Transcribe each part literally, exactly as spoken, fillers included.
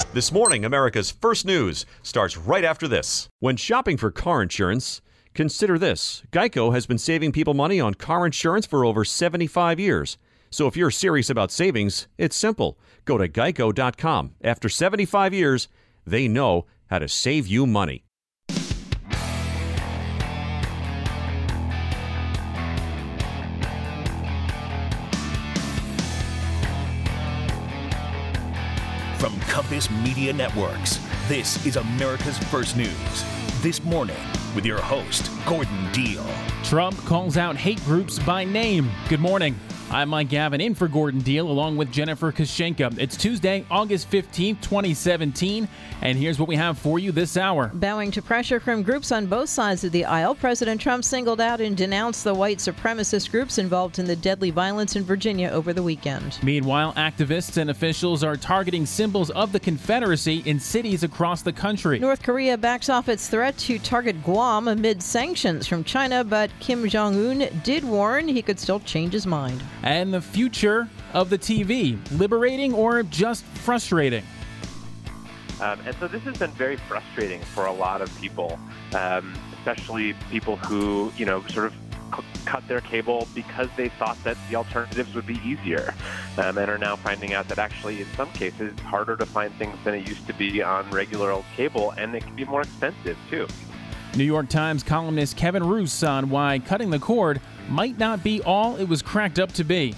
This morning, America's First News starts right after this. When shopping for car insurance, consider this. Geico has been saving people money on car insurance for over seventy-five years. So if you're serious about savings, it's simple. Go to geico dot com. After seventy-five years, they know how to save you money. From Compass Media Networks, this is America's First News. This morning, with your host, Gordon Deal. Trump calls out hate groups by name. Good morning. I'm Mike Gavin in for Gordon Deal along with Jennifer Kushenka. It's Tuesday, August fifteenth, twenty seventeen, and here's what we have for you this hour. Bowing to pressure from groups on both sides of the aisle, President Trump singled out and denounced the white supremacist groups involved in the deadly violence in Virginia over the weekend. Meanwhile, activists and officials are targeting symbols of the Confederacy in cities across the country. North Korea backs off its threat to target Guam amid sanctions from China, but Kim Jong-un did warn he could still change his mind. And the future of the T V, liberating or just frustrating? Um, and so this has been very frustrating for a lot of people, um, especially people who, you know, sort of c- cut their cable because they thought that the alternatives would be easier, um, and are now finding out that actually, in some cases, it's harder to find things than it used to be on regular old cable, and it can be more expensive, too. New York Times columnist Kevin Roose on why cutting the cord might not be all it was cracked up to be.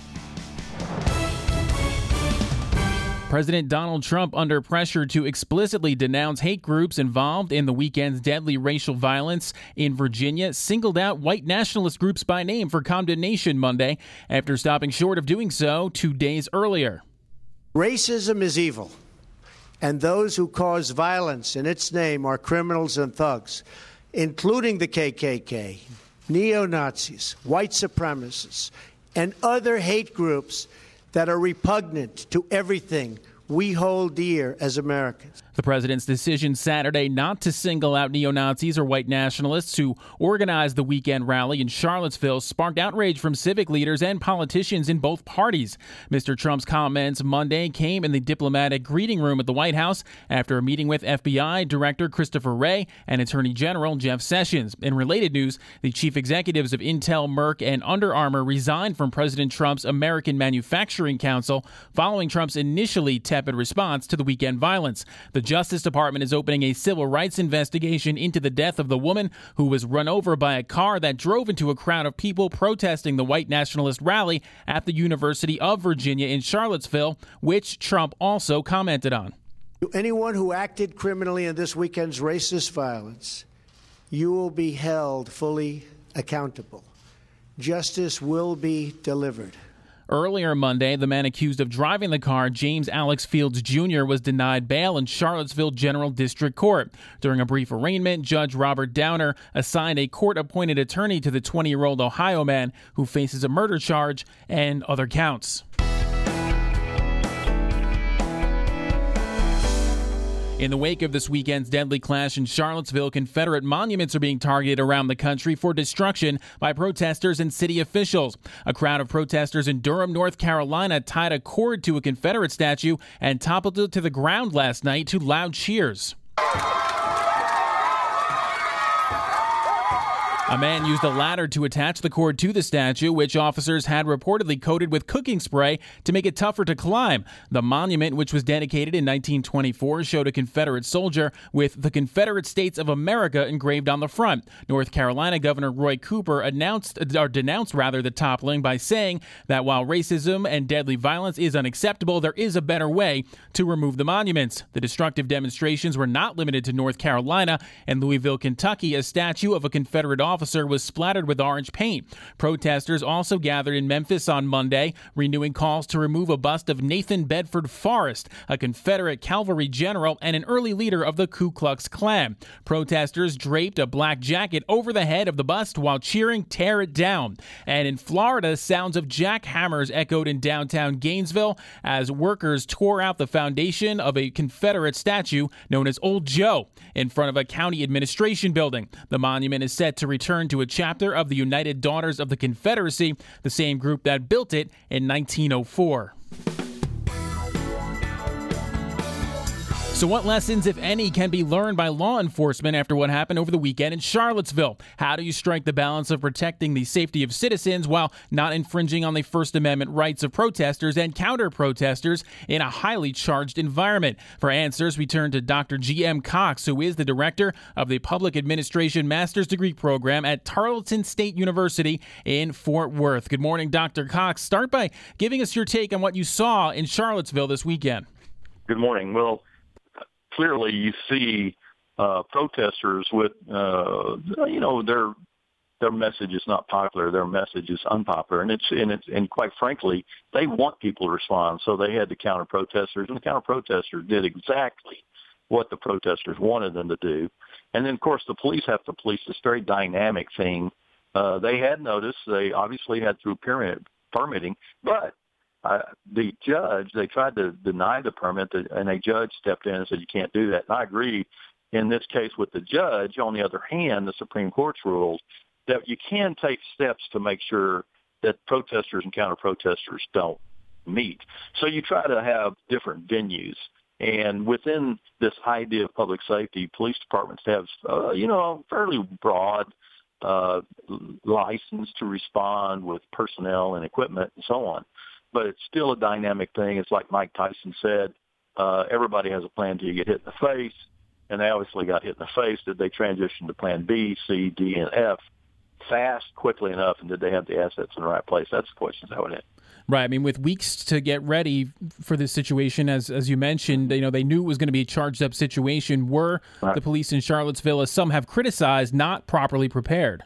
President Donald Trump, under pressure to explicitly denounce hate groups involved in the weekend's deadly racial violence in Virginia, singled out white nationalist groups by name for condemnation Monday after stopping short of doing so two days earlier. Racism is evil, and those who cause violence in its name are criminals and thugs, including the K K K, neo-Nazis, white supremacists, and other hate groups that are repugnant to everything we hold dear as Americans. The president's decision Saturday not to single out neo-Nazis or white nationalists who organized the weekend rally in Charlottesville sparked outrage from civic leaders and politicians in both parties. Mister Trump's comments Monday came in the diplomatic greeting room at the White House after a meeting with F B I Director Christopher Wray and Attorney General Jeff Sessions. In related news, the chief executives of Intel, Merck, and Under Armour resigned from President Trump's American Manufacturing Council following Trump's initially tepid response to the weekend violence. The Justice Department is opening a civil rights investigation into the death of the woman who was run over by a car that drove into a crowd of people protesting the white nationalist rally at the University of Virginia in Charlottesville, which Trump also commented on. To anyone who acted criminally in this weekend's racist violence, you will be held fully accountable. Justice will be delivered. Earlier Monday, the man accused of driving the car, James Alex Fields Junior, was denied bail in Charlottesville General District Court. During a brief arraignment, Judge Robert Downer assigned a court-appointed attorney to the twenty-year-old Ohio man who faces a murder charge and other counts. In the wake of this weekend's deadly clash in Charlottesville, Confederate monuments are being targeted around the country for destruction by protesters and city officials. A crowd of protesters in Durham, North Carolina, tied a cord to a Confederate statue and toppled it to the ground last night to loud cheers. A man used a ladder to attach the cord to the statue, which officers had reportedly coated with cooking spray to make it tougher to climb. The monument, which was dedicated in nineteen twenty-four, showed a Confederate soldier with the Confederate States of America engraved on the front. North Carolina Governor Roy Cooper announced, or denounced rather, the toppling by saying that while racism and deadly violence is unacceptable, there is a better way to remove the monuments. The destructive demonstrations were not limited to North Carolina. In Louisville, Kentucky, a statue of a Confederate officer officer was splattered with orange paint. Protesters also gathered in Memphis on Monday, renewing calls to remove a bust of Nathan Bedford Forrest, a Confederate cavalry general and an early leader of the Ku Klux Klan. Protesters draped a black jacket over the head of the bust while cheering, "Tear it down." And in Florida, sounds of jackhammers echoed in downtown Gainesville as workers tore out the foundation of a Confederate statue known as Old Joe in front of a county administration building. The monument is set to return to a chapter of the United Daughters of the Confederacy, the same group that built it in nineteen oh four. So what lessons, if any, can be learned by law enforcement after what happened over the weekend in Charlottesville? How do you strike the balance of protecting the safety of citizens while not infringing on the First Amendment rights of protesters and counter-protesters in a highly charged environment? For answers, we turn to Doctor G M Cox, who is the director of the Public Administration Master's Degree Program at Tarleton State University in Fort Worth. Good morning, Doctor Cox. Start by giving us your take on what you saw in Charlottesville this weekend. Good morning. Well, clearly you see uh, protesters with, uh, you know, their their message is not popular. Their message is unpopular, and it's and it's and quite frankly, they want people to respond. So they had the counter protesters, and the counter protesters did exactly what the protesters wanted them to do. And then, of course, the police have to police this very dynamic thing. Uh, they had noticed. They obviously had through permit, permitting, but Uh, the judge, they tried to deny the permit, and a judge stepped in and said, you can't do that. And I agree in this case with the judge. On the other hand, the Supreme Court's ruled that you can take steps to make sure that protesters and counter-protesters don't meet. So you try to have different venues. And within this idea of public safety, police departments have, uh, you know, fairly broad uh, license to respond with personnel and equipment and so on. But it's still a dynamic thing. It's like Mike Tyson said, uh, everybody has a plan till you get hit in the face, and they obviously got hit in the face. Did they transition to plan B, C, D, and F fast, quickly enough, and did they have the assets in the right place? That's the questions I would have. Right. I mean, with weeks to get ready for this situation, as as you mentioned, you know, they knew it was going to be a charged-up situation. Were right. the police in Charlottesville, as some have criticized, not properly prepared?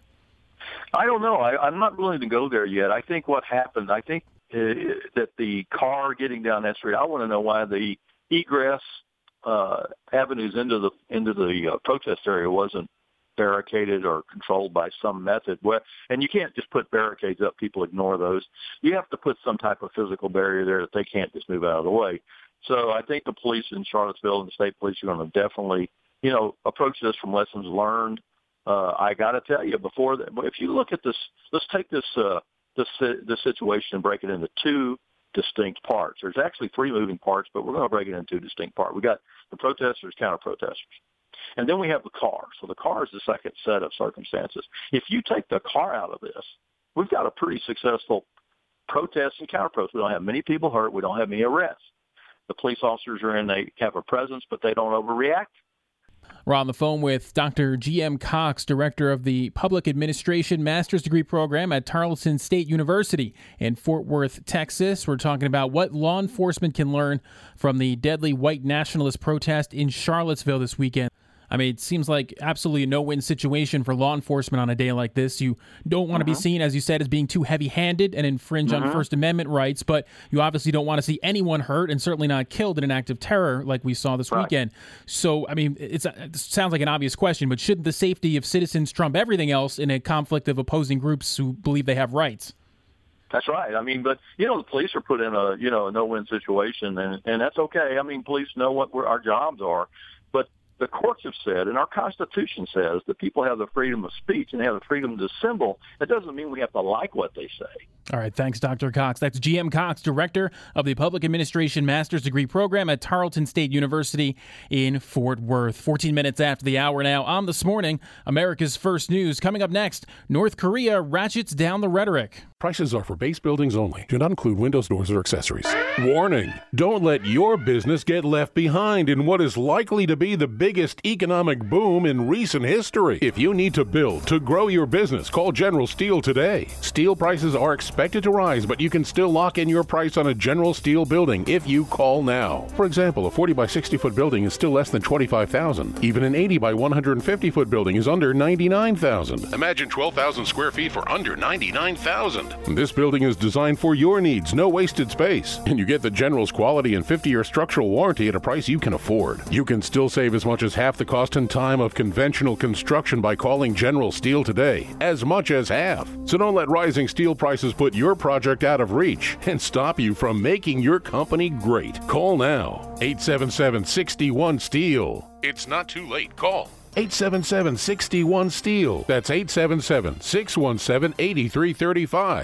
I don't know. I, I'm not willing to go there yet. I think what happened, I think, that the car getting down that street, I want to know why the egress uh, avenues into the into the uh, protest area wasn't barricaded or controlled by some method. And you can't just put barricades up. People ignore those. You have to put some type of physical barrier there that they can't just move out of the way. So I think the police in Charlottesville and the state police are going to definitely, you know, approach this from lessons learned. Uh, I got to tell you, before that, if you look at this, let's take this uh, This, this situation and break it into two distinct parts. There's actually three moving parts, but we're going to break it into two distinct parts. We got the protesters, counter-protesters. And then we have the car. So the car is the second set of circumstances. If you take the car out of this, we've got a pretty successful protest and counter-protest. We don't have many people hurt. We don't have any arrests. The police officers are in, they have a presence, but they don't overreact. We're on the phone with Doctor G M Cox, director of the Public Administration Master's Degree Program at Tarleton State University in Fort Worth, Texas. We're talking about what law enforcement can learn from the deadly white nationalist protest in Charlottesville this weekend. I mean, it seems like absolutely a no-win situation for law enforcement on a day like this. You don't want to uh-huh. be seen, as you said, as being too heavy-handed and infringe uh-huh. on First Amendment rights, but you obviously don't want to see anyone hurt and certainly not killed in an act of terror like we saw this right. weekend. So, I mean, it's, it sounds like an obvious question, but shouldn't the safety of citizens trump everything else in a conflict of opposing groups who believe they have rights? That's right. I mean, but, you know, the police are put in a, you know, a no-win situation, and, and that's okay. I mean, police know what we're, our jobs are, but the courts have said, and our Constitution says, that people have the freedom of speech and they have the freedom to assemble. That doesn't mean we have to like what they say. All right. Thanks, Doctor Cox. That's G M Cox, director of the Public Administration Master's Degree Program at Tarleton State University in Fort Worth. fourteen minutes after the hour now on This Morning, America's First News. Coming up next, North Korea ratchets down the rhetoric. Prices are for base buildings only. Do not include windows, doors, or accessories. Warning! Don't let your business get left behind in what is likely to be the biggest economic boom in recent history. If you need to build to grow your business, call General Steel today. Steel prices are expected to rise, but you can still lock in your price on a General Steel building if you call now. For example, a forty by sixty foot building is still less than twenty-five thousand dollars. Even an eighty by one hundred fifty foot building is under ninety-nine thousand dollars. Imagine twelve thousand square feet for under ninety-nine thousand dollars. This building is designed for your needs, no wasted space. And you get the General's quality and fifty year structural warranty at a price you can afford. You can still save as much as half the cost and time of conventional construction by calling General Steel today. As much as half. So don't let rising steel prices put your project out of reach and stop you from making your company great. Call now. eight seven seven, six one, STEEL. It's not too late. Call eight seven seven, six one, STEEL. That's eight seven seven, six one seven, eight three three five.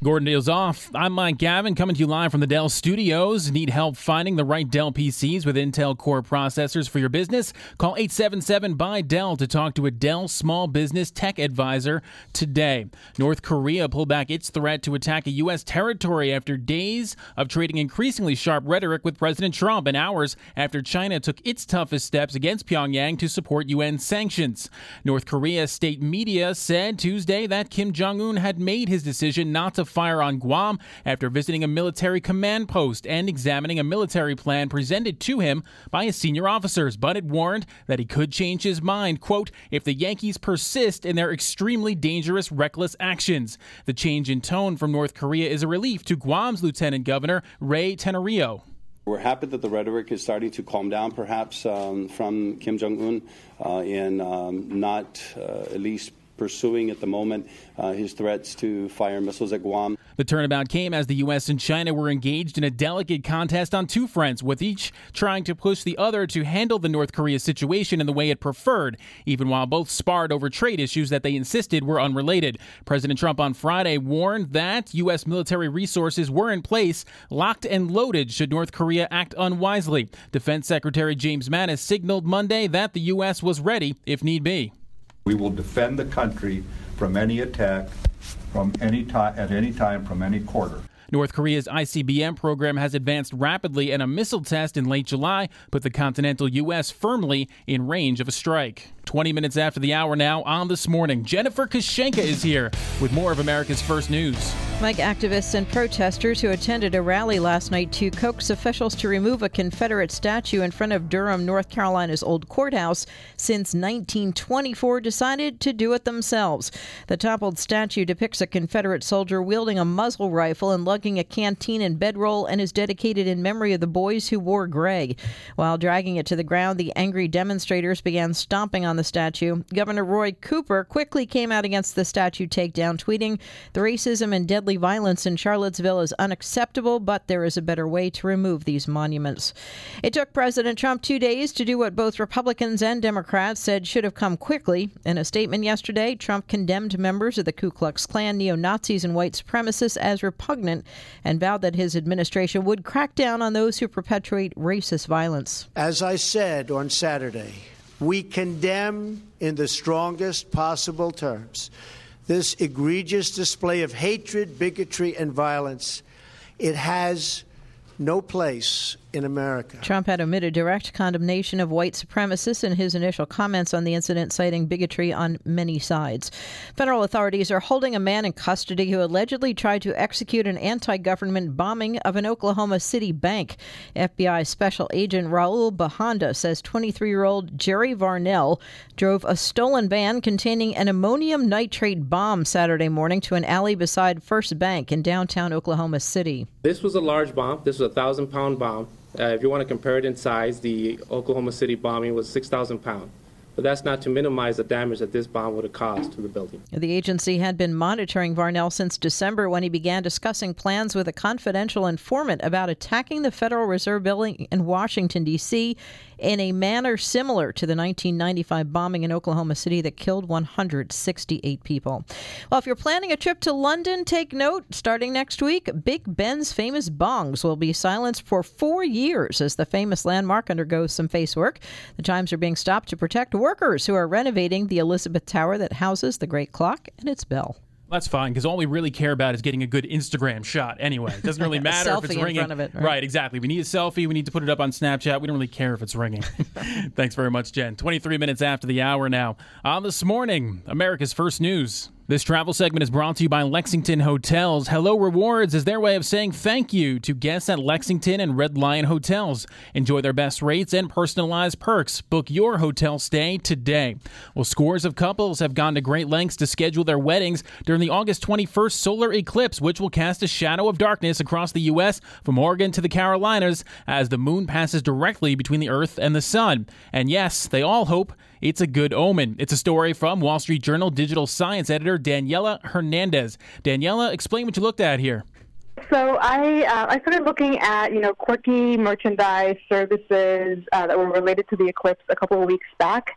Gordon Deals Off. I'm Mike Gavin, coming to you live from the Dell Studios. Need help finding the right Dell P Cs with Intel Core processors for your business? Call eight seven seven B Y Dell to talk to a Dell Small Business Tech Advisor today. North Korea pulled back its threat to attack a U S territory after days of trading increasingly sharp rhetoric with President Trump and hours after China took its toughest steps against Pyongyang to support U N sanctions. North Korea state media said Tuesday that Kim Jong-un had made his decision not to fire on Guam after visiting a military command post and examining a military plan presented to him by his senior officers, but it warned that he could change his mind, quote, if the Yankees persist in their extremely dangerous, reckless actions. The change in tone from North Korea is a relief to Guam's Lieutenant Governor Ray Tenorio. We're happy that the rhetoric is starting to calm down, perhaps, um, from Kim Jong-un uh, and um, not uh, at least pursuing at the moment uh, his threats to fire missiles at Guam. The turnabout came as the U S and China were engaged in a delicate contest on two fronts, with each trying to push the other to handle the North Korea situation in the way it preferred, even while both sparred over trade issues that they insisted were unrelated. President Trump on Friday warned that U S military resources were in place, locked and loaded should North Korea act unwisely. Defense Secretary James Mattis signaled Monday that the U S was ready if need be. We will defend the country from any attack from any time at any time from any quarter. North Korea's I C B M program has advanced rapidly, and a missile test in late July put the continental U S firmly in range of a strike. twenty minutes after the hour now on This Morning, Jennifer Kashenka is here with more of America's First News. Mike, activists and protesters who attended a rally last night to coax officials to remove a Confederate statue in front of Durham, North Carolina's old courthouse since nineteen twenty-four decided to do it themselves. The toppled statue depicts a Confederate soldier wielding a muzzle rifle and lugging a canteen and bedroll and is dedicated in memory of the boys who wore gray. While dragging it to the ground, the angry demonstrators began stomping on the statue. Governor Roy Cooper quickly came out against the statue takedown, tweeting, "The racism and deadly violence in Charlottesville is unacceptable, but there is a better way to remove these monuments." It took President Trump two days to do what both Republicans and Democrats said should have come quickly. In a statement yesterday, Trump condemned members of the Ku Klux Klan, neo-Nazis, and white supremacists as repugnant and vowed that his administration would crack down on those who perpetuate racist violence. As I said on Saturday, we condemn in the strongest possible terms this egregious display of hatred, bigotry, and violence. It has no place in America. Trump had omitted direct condemnation of white supremacists in his initial comments on the incident, citing bigotry on many sides. Federal authorities are holding a man in custody who allegedly tried to execute an anti-government bombing of an Oklahoma City bank. F B I Special Agent Raul Bahanda says twenty-three-year-old Jerry Varnell drove a stolen van containing an ammonium nitrate bomb Saturday morning to an alley beside First Bank in downtown Oklahoma City. This was a large bomb. This was a thousand-pound bomb. Uh, if you want to compare it in size, the Oklahoma City bombing was six thousand pounds. But that's not to minimize the damage that this bomb would have caused to the building. The agency had been monitoring Varnell since December when he began discussing plans with a confidential informant about attacking the Federal Reserve Building in Washington, D C in a manner similar to the nineteen ninety-five bombing in Oklahoma City that killed one hundred sixty-eight people. Well, if you're planning a trip to London, take note. Starting next week, Big Ben's famous bongs will be silenced for four years as the famous landmark undergoes some face work. The chimes are being stopped to protect workers who are renovating the Elizabeth Tower that houses the Great Clock and its bell. That's fine, because all we really care about is getting a good Instagram shot anyway. It doesn't really matter if it's ringing. In front of it, right? Right, exactly. We need a selfie. We need to put it up on Snapchat. We don't really care if it's ringing. Thanks very much, Jen. twenty-three minutes after the hour now. On This Morning, America's First News. This travel segment is brought to you by Lexington Hotels. Hello Rewards is their way of saying thank you to guests at Lexington and Red Lion Hotels. Enjoy their best rates and personalized perks. Book your hotel stay today. Well, scores of couples have gone to great lengths to schedule their weddings during the August twenty-first solar eclipse, which will cast a shadow of darkness across the U S from Oregon to the Carolinas as the moon passes directly between the Earth and the sun. And yes, they all hope it's a good omen. It's a story from Wall Street Journal digital science editor Daniela Hernandez. Daniela, explain what you looked at here. So I uh, I started looking at, you know, quirky merchandise services uh, that were related to the eclipse a couple of weeks back.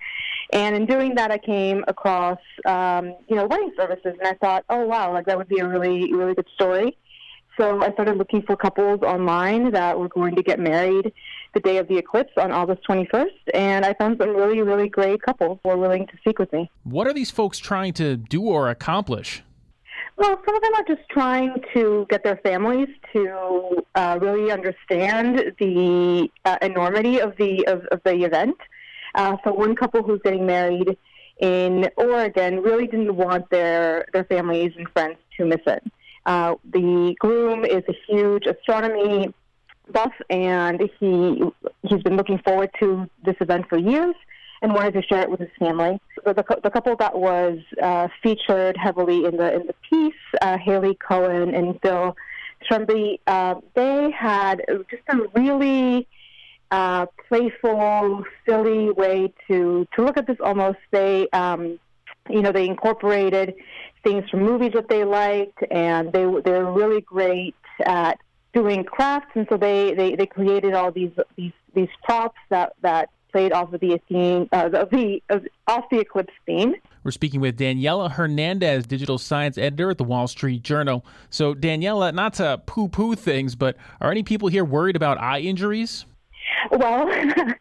And in doing that, I came across, um, you know, wedding services, and I thought, oh, wow, like that would be a really, really good story. So I started looking for couples online that were going to get married the day of the eclipse on August twenty-first, and I found some really, really great couples who were willing to speak with me. What are these folks trying to do or accomplish? Well, some of them are just trying to get their families to uh, really understand the uh, enormity of the of, of the event. Uh, so one couple who's getting married in Oregon really didn't want their, their families and friends to miss it. Uh, the groom is a huge astronomy buff, and he he's been looking forward to this event for years and wanted to share it with his family. So the, the couple that was uh, featured heavily in the in the piece, uh, Haley Cohen and Bill Tremblay, uh, they had just a really uh, playful, silly way to to look at this. Almost, they um, you know they incorporated things from movies that they liked, and they they're really great at doing crafts, and so they, they, they created all these these these props that, that played off of the theme, uh, the, the uh, off the eclipse theme. We're speaking with Daniela Hernandez, digital science editor at the Wall Street Journal. So Daniela, not to poo-poo things, but are any people here worried about eye injuries? Well,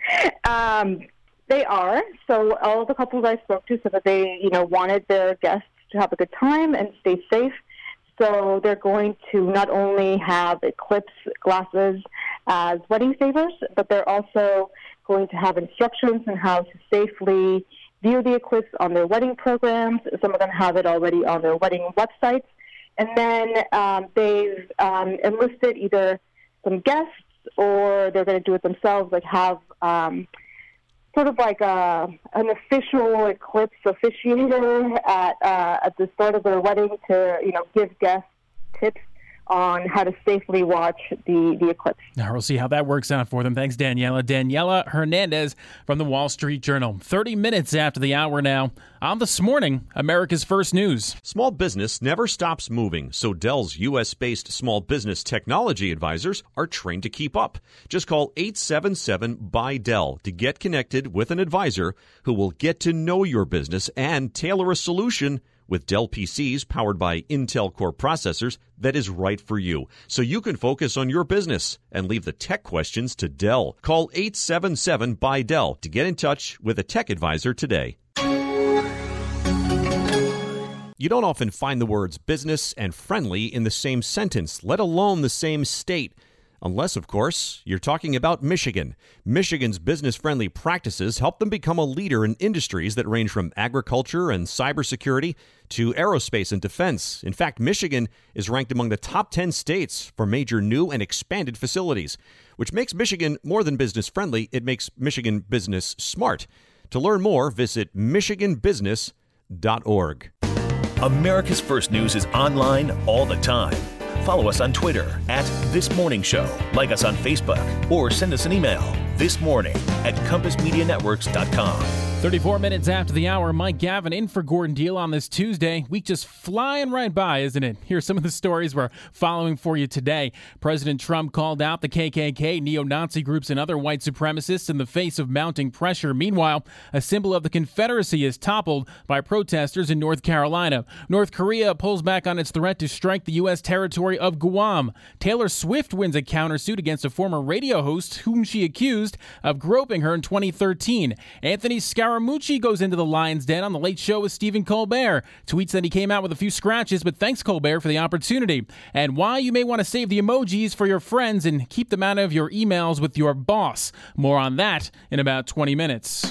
um, they are. So all the couples I spoke to said that they, you know, wanted their guests to have a good time and stay safe. So they're going to not only have eclipse glasses as wedding savers, but they're also going to have instructions on how to safely view the eclipse on their wedding programs. Some of them have it already on their wedding websites. And then um, they've um, enlisted either some guests or they're going to do it themselves, like have um, sort of like a, an official eclipse officiator at uh, at the start of their wedding to, you know, give guests tips on how to safely watch the, the eclipse. Now we'll see how that works out for them. Thanks, Daniela. Daniela Hernandez from the Wall Street Journal. thirty minutes after the hour now. On This Morning, America's First News. Small business never stops moving, so Dell's U S-based small business technology advisors are trained to keep up. Just call eight seven seven B Y Dell to get connected with an advisor who will get to know your business and tailor a solution with Dell P Cs powered by Intel Core processors that is right for you, so you can focus on your business and leave the tech questions to Dell. Call eight seven seven B Y Dell to get in touch with a tech advisor today. You don't often find the words business and friendly in the same sentence, let alone the same state. Unless, of course, you're talking about Michigan. Michigan's business-friendly practices help them become a leader in industries that range from agriculture and cybersecurity to aerospace and defense. In fact, Michigan is ranked among the top ten states for major new and expanded facilities, which makes Michigan more than business-friendly. It makes Michigan business smart. To learn more, visit michigan business dot org. America's First News is online all the time. Follow us on Twitter at This Morning Show. Like us on Facebook or send us an email this morning at compass media networks dot com. thirty-four minutes after the hour, Mike Gavin in for Gordon Deal on this Tuesday. Week just flying right by, isn't it? Here's some of the stories we're following for you today. President Trump called out the K K K, neo-Nazi groups, and other white supremacists in the face of mounting pressure. Meanwhile, a symbol of the Confederacy is toppled by protesters in North Carolina. North Korea pulls back on its threat to strike the U S territory of Guam. Taylor Swift wins a countersuit against a former radio host whom she accused of groping her in twenty thirteen. Anthony Scaramucci goes into the lion's den on The Late Show with Stephen Colbert. Tweets that he came out with a few scratches, but thanks Colbert for the opportunity. And why you may want to save the emojis for your friends and keep them out of your emails with your boss. More on that in about twenty minutes.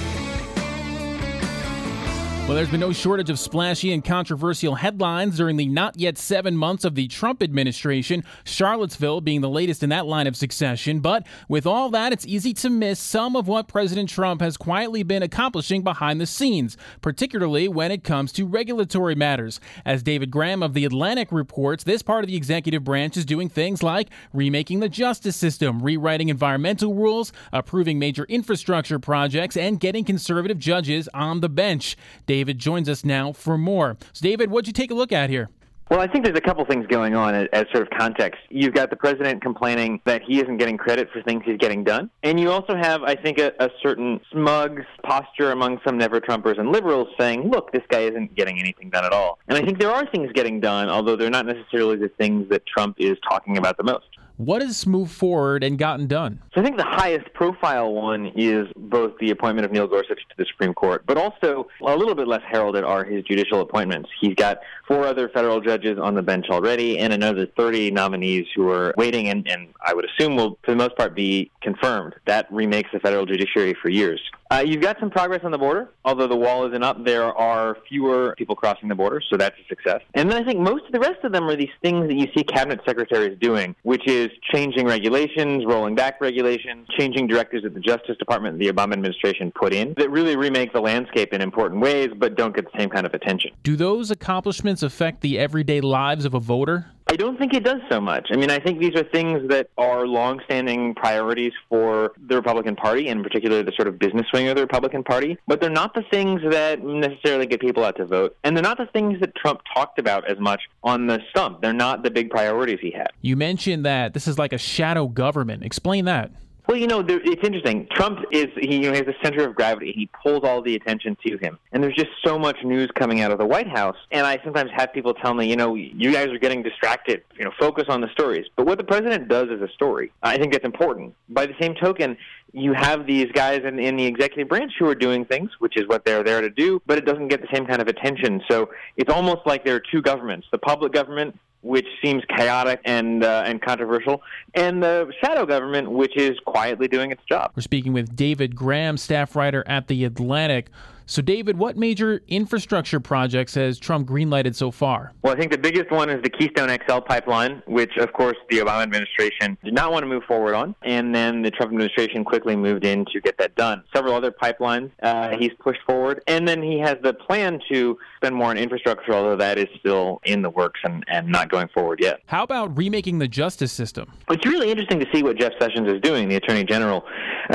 Well, there's been no shortage of splashy and controversial headlines during the not yet seven months of the Trump administration, Charlottesville being the latest in that line of succession. But with all that, it's easy to miss some of what President Trump has quietly been accomplishing behind the scenes, particularly when it comes to regulatory matters. As David Graham of The Atlantic reports, this part of the executive branch is doing things like remaking the justice system, rewriting environmental rules, approving major infrastructure projects, and getting conservative judges on the bench. David joins us now for more. So David, what'd you take a look at here? Well, I think there's a couple things going on as, as sort of context. You've got the president complaining that he isn't getting credit for things he's getting done. And you also have, I think, a, a certain smug posture among some never-Trumpers and liberals saying, look, this guy isn't getting anything done at all. And I think there are things getting done, although they're not necessarily the things that Trump is talking about the most. What has moved forward and gotten done? So I think the highest profile one is both the appointment of Neil Gorsuch to the Supreme Court, but also a little bit less heralded are his judicial appointments. He's got four other federal judges on the bench already and another thirty nominees who are waiting and, and I would assume will, for the most part, be confirmed. That remakes the federal judiciary for years. Uh, you've got some progress on the border. Although the wall isn't up, there are fewer people crossing the border, so that's a success. And then I think most of the rest of them are these things that you see cabinet secretaries doing, which is changing regulations, rolling back regulations, changing directives that the Justice Department and the Obama administration put in that really remake the landscape in important ways, but don't get the same kind of attention. Do those accomplishments affect the everyday lives of a voter? I don't think it does so much. I mean, I think these are things that are longstanding priorities for the Republican Party, and in particular the sort of business wing of the Republican Party, but they're not the things that necessarily get people out to vote, and they're not the things that Trump talked about as much on the stump. They're not the big priorities he had. You mentioned that this is like a shadow government. Explain that. Well, you know, there, it's interesting. Trump is, he, you know, has the center of gravity. He pulls all the attention to him. And there's just so much news coming out of the White House. And I sometimes have people tell me, you know, you guys are getting distracted. You know, focus on the stories. But what the president does is a story. I think that's important. By the same token, you have these guys in, in the executive branch who are doing things, which is what they're there to do, but it doesn't get the same kind of attention. So it's almost like there are two governments, the public government, which seems chaotic and uh, and controversial, and the shadow government, which is quietly doing its job. We're speaking with David Graham, staff writer at The Atlantic. So, David, what major infrastructure projects has Trump greenlighted so far? Well, I think the biggest one is the Keystone X L pipeline, which, of course, the Obama administration did not want to move forward on, and then the Trump administration quickly moved in to get that done. Several other pipelines uh, he's pushed forward, and then he has the plan to spend more on infrastructure, although that is still in the works and, and not going forward yet. How about remaking the justice system? It's really interesting to see what Jeff Sessions is doing, the Attorney General.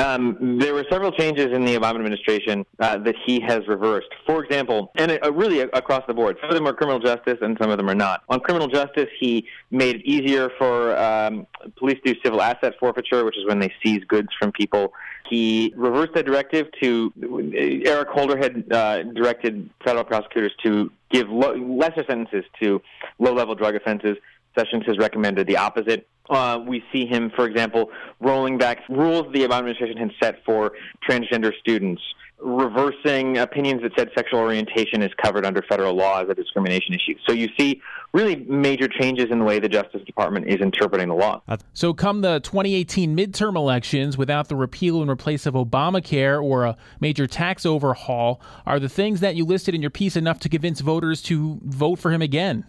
Um, there were several changes in the Obama administration uh, that he has reversed. For example, and uh, really across the board, some of them are criminal justice and some of them are not. On criminal justice, he made it easier for um, police to do civil asset forfeiture, which is when they seize goods from people. He reversed the directive to, Eric Holder had uh, directed federal prosecutors to give lo- lesser sentences to low-level drug offenses. Sessions has recommended the opposite. Uh, we see him, for example, rolling back rules the Obama administration had set for transgender students, reversing opinions that said sexual orientation is covered under federal law as a discrimination issue. So you see really major changes in the way the Justice Department is interpreting the law. So come the twenty eighteen midterm elections, without the repeal and replace of Obamacare or a major tax overhaul, are the things that you listed in your piece enough to convince voters to vote for him again?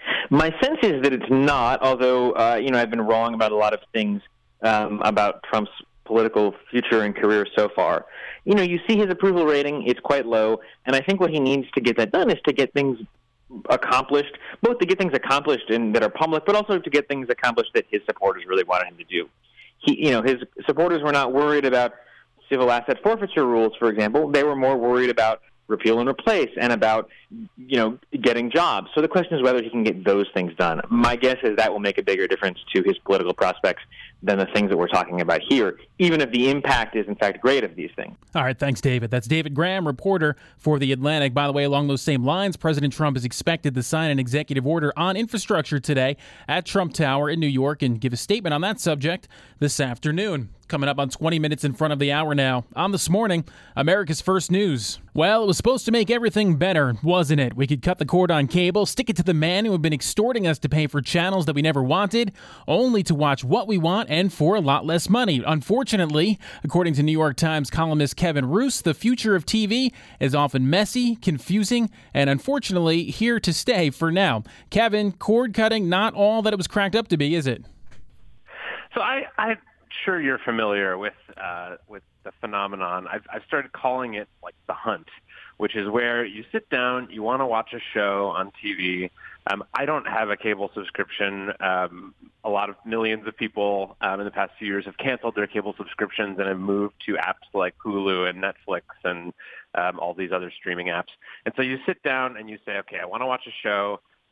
My sense is that it's not, although, uh, you know, I've been wrong about a lot of things um, about Trump's political future and career so far. You know, you see his approval rating, it's quite low, and I think what he needs to get that done is to get things accomplished, both to get things accomplished in, that are public, but also to get things accomplished that his supporters really wanted him to do. He, you know, his supporters were not worried about civil asset forfeiture rules, for example. They were more worried about repeal and replace and about, you know, getting jobs. So the question is whether he can get those things done. My guess is that will make a bigger difference to his political prospects than the things that we're talking about here, even if the impact is, in fact, great of these things. All right, thanks, David. That's David Graham, reporter for The Atlantic. By the way, along those same lines, President Trump is expected to sign an executive order on infrastructure today at Trump Tower in New York and give a statement on that subject this afternoon. Coming up on twenty minutes in front of the hour now. On This Morning, America's First News. Well, it was supposed to make everything better, wasn't it? We could cut the cord on cable, stick it to the man who had been extorting us to pay for channels that we never wanted, only to watch what we want and for a lot less money. Unfortunately, according to New York Times columnist Kevin Roose, the future of T V is often messy, confusing, and unfortunately here to stay for now. Kevin, cord cutting, not all that it was cracked up to be, is it? So I... I... Sure, you're familiar with uh, with the phenomenon. I've, I've started calling it like the hunt, which is where you sit down, you want to watch a show on T V. Um, I don't have a cable subscription. Um, a lot of millions of people um, in the past few years have canceled their cable subscriptions and have moved to apps like Hulu and Netflix and um, all these other streaming apps. And so you sit down and you say, okay, I want to watch a show.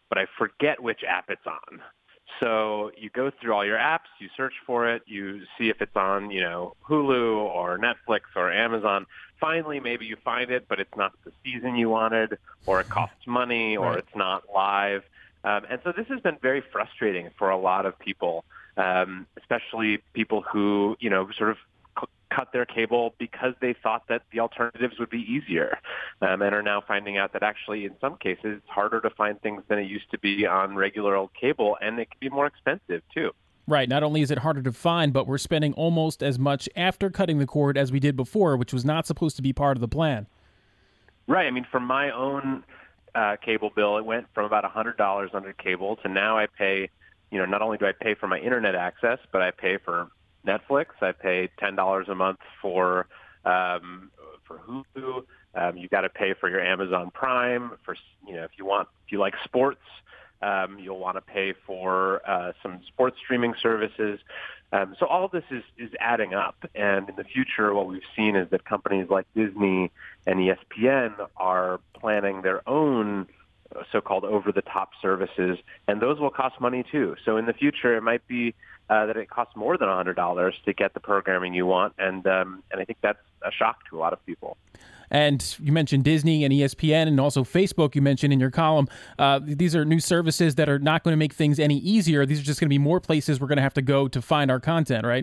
but I forget which app it's on. So you go through all your apps, you search for it, you see if it's on, you know, Hulu or Netflix or Amazon. Finally, maybe you find it, but it's not the season you wanted, or it costs money, or Right. it's not live. Um, and so this has been very frustrating for a lot of people, um, especially people who, you know, sort of c- cut their cable because they thought that the alternatives would be easier, um, and are now finding out that actually in some cases it's harder to find things than it used to be on regular old cable, and it can be more expensive too. Right. Not only is it harder to find, but we're spending almost as much after cutting the cord as we did before, which was not supposed to be part of the plan. Right. I mean, for my own uh, cable bill, it went from about one hundred dollars under cable to now I pay, you know, not only do I pay for my internet access, but I pay for Netflix. I pay ten dollars a month for um, for Hulu. Um, you got to pay for your Amazon Prime. For you know, if you want, if you like sports, um, you'll want to pay for uh, some sports streaming services. Um, so all of this is is adding up. And in the future, what we've seen is that companies like Disney and E S P N are planning their own so-called over-the-top services, and those will cost money too. So in the future, it might be uh, that it costs more than one hundred dollars to get the programming you want, and um, and I think that's a shock to a lot of people. And you mentioned Disney and E S P N and also Facebook you mentioned in your column. Uh, these are new services that are not going to make things any easier. These are just going to be more places we're going to have to go to find our content, right?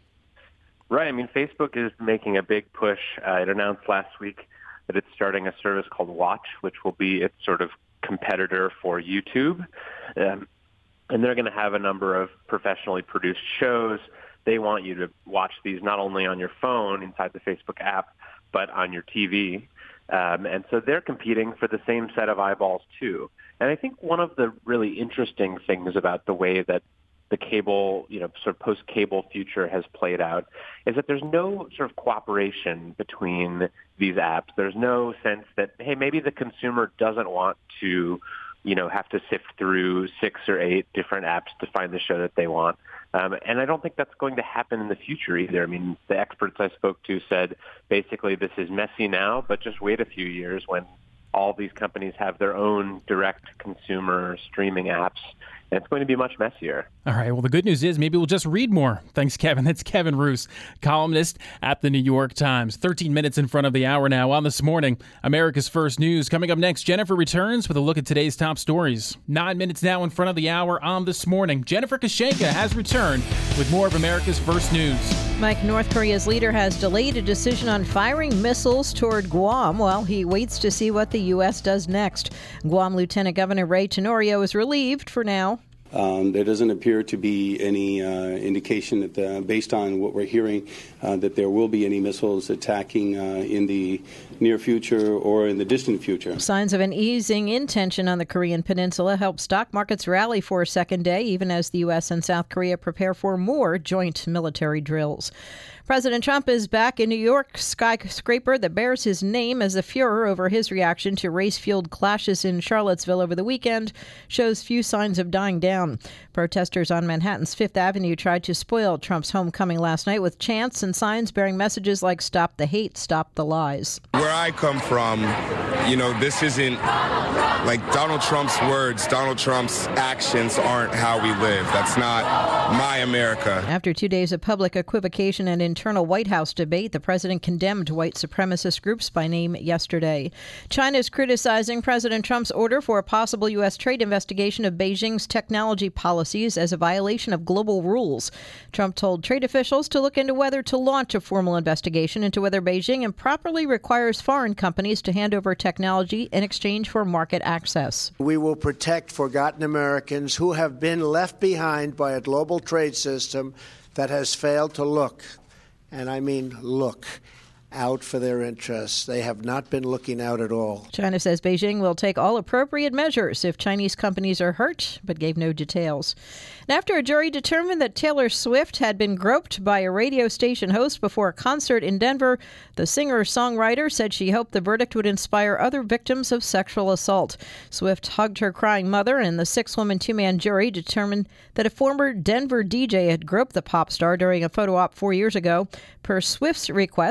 Right. I mean, Facebook is making a big push. Uh, it announced last week that it's starting a service called Watch, which will be its sort of competitor for YouTube. Um, and they're going to have a number of professionally produced shows. They want you to watch these not only on your phone inside the Facebook app, but on your T V. Um, and so they're competing for the same set of eyeballs, too. And I think one of the really interesting things about the way that the cable, you know, sort of post-cable future has played out is that there's no sort of cooperation between these apps. There's no sense that, hey, maybe the consumer doesn't want to, you know, have to sift through six or eight different apps to find the show that they want. Um, and I don't think that's going to happen in the future either. I mean, the experts I spoke to said basically this is messy now, but just wait a few years when all these companies have their own direct consumer streaming apps, and it's going to be much messier. All right. Well, the good news is maybe we'll just read more. Thanks, Kevin. That's Kevin Roose, columnist at the New York Times. thirteen minutes in front of the hour now on This Morning, America's First News. Coming up next, Jennifer returns with a look at today's top stories. Nine minutes now in front of the hour on This Morning. Jennifer Kashenka has returned with more of America's First News. Mike, North Korea's leader has delayed a decision on firing missiles toward Guam while he waits to see what the U S does next. Guam Lieutenant Governor Ray Tenorio is relieved for now. Um, there doesn't appear to be any uh, indication that, the, based on what we're hearing, uh, that there will be any missiles attacking uh, in the near future or in the distant future. Signs of an easing in tension on the Korean peninsula help stock markets rally for a second day, even as the U S and South Korea prepare for more joint military drills. President Trump is back in New York. Skyscraper that bears his name as a furor over his reaction to race-fueled clashes in Charlottesville over the weekend shows few signs of dying down. Protesters on Manhattan's Fifth Avenue tried to spoil Trump's homecoming last night with chants and signs bearing messages like "Stop the hate, stop the lies." Where I come from, you know, this isn't like Donald Trump's words. Donald Trump's actions aren't how we live. That's not my America. After two days of public equivocation and internal White House debate, the president condemned white supremacist groups by name yesterday. China is criticizing President Trump's order for a possible U S trade investigation of Beijing's technology policies as a violation of global rules. Trump told trade officials to look into whether to launch a formal investigation into whether Beijing improperly requires foreign companies to hand over technology in exchange for market access. We will protect forgotten Americans who have been left behind by a global trade system that has failed to look, and I mean look, out for their interests. They have not been looking out at all. China says Beijing will take all appropriate measures if Chinese companies are hurt, but gave no details. And after a jury determined that Taylor Swift had been groped by a radio station host before a concert in Denver, the singer-songwriter said she hoped the verdict would inspire other victims of sexual assault. Swift hugged her crying mother, and the six-woman, two-man jury determined that a former Denver D J had groped the pop star during a photo op four years ago. Per Swift's request, jurors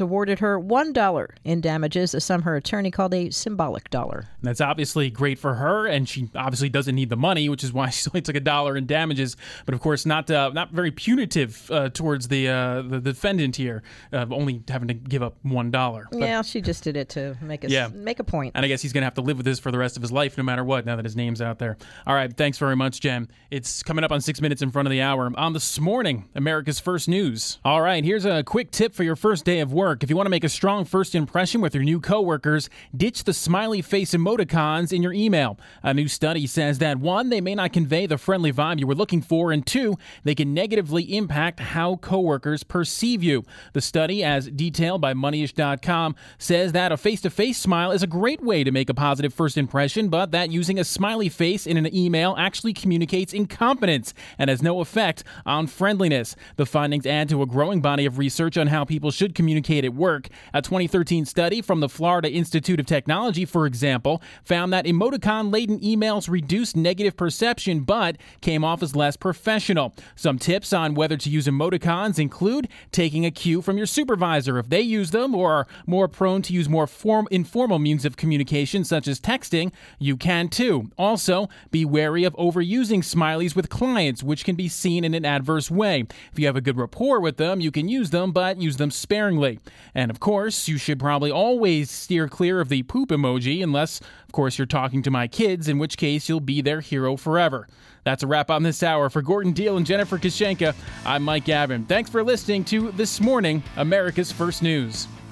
awarded her one dollar in damages, a sum her attorney called a symbolic dollar. And that's obviously great for her, and she obviously doesn't need the money, which is why she only took a dollar in damages. But of course, not uh, not very punitive uh, towards the uh, the defendant here, uh, only having to give up one dollar. Yeah, she just did it to make a yeah. make a point. And I guess he's going to have to live with this for the rest of his life, no matter what. Now that his name's out there. All right, thanks very much, Jen. It's coming up on six minutes in front of the hour on This Morning, America's First News. All right, here's a quick tip for your first day of work. If you want to make a strong first impression with your new coworkers, ditch the smiley face emoticons in your email. A new study says that, one, they may not convey the friendly vibe you were looking for, and two, they can negatively impact how coworkers perceive you. The study, as detailed by Moneyish dot com, says that a face-to-face smile is a great way to make a positive first impression, but that using a smiley face in an email actually communicates incompetence and has no effect on friendliness. The findings add to a growing body of research on how people should communicate at work. A twenty thirteen study from the Florida Institute of Technology, for example, found that emoticon-laden emails reduced negative perception but came off as less professional. Some tips on whether to use emoticons include taking a cue from your supervisor if they use them or are more prone to use more form- informal means of communication such as texting. You can too. Also, be wary of overusing smileys with clients, which can be seen in an adverse way. If you have a good rapport with them, you can use them, but use them sparingly. And of course, you should probably always steer clear of the poop emoji, unless, of course, you're talking to my kids, in which case you'll be their hero forever. That's a wrap on this hour. For Gordon Deal and Jennifer Kashenka, I'm Mike Gavin. Thanks for listening to This Morning, America's First News.